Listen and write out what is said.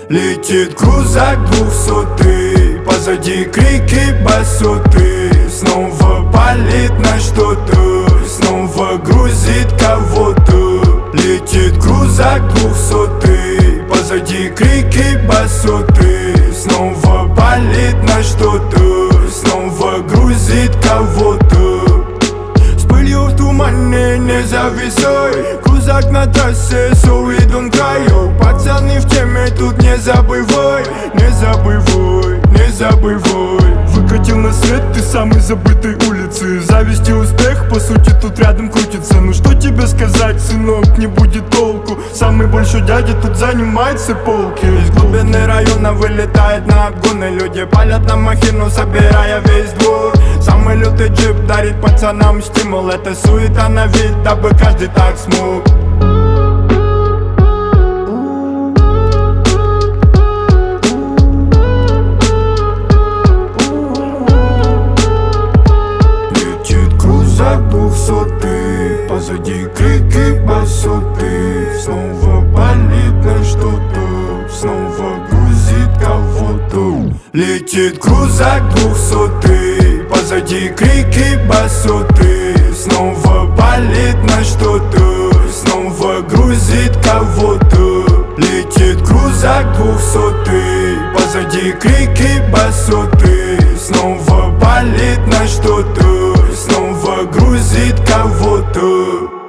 Летит крузак 200, позади крики басоты. Снова палит на что-то, снова грузит кого-то. Летит крузак 200, позади крики басоты. Снова палит на что-то, снова грузит кого-то. С пылью в тумане не зависай, крузак на трассе, so we don't cry. Пацаны в теме, тут не забывай, не забывай, не забывай. Выкатил на свет ты самой забытой улицы. Зависть и успех, по сути, тут рядом крутится. Ну что тебе сказать, сынок, не будет толку. Самый большой дядя тут занимает все полки. Из глубины района вылетает на обгоны. Люди палят на махину, собирая весь двор. Самый лютый джип дарит пацанам стимул. Это суета на вид, дабы каждый так смог. Позади крики басоты. Снова палит на что-то, снова грузит кого-то. Летит крузак 200, позади крики басоты. Снова палит на что-то, снова грузит кого-то. Летит крузак 200, позади крики басоты. Снова палит на что-то, снова грузит кого-то.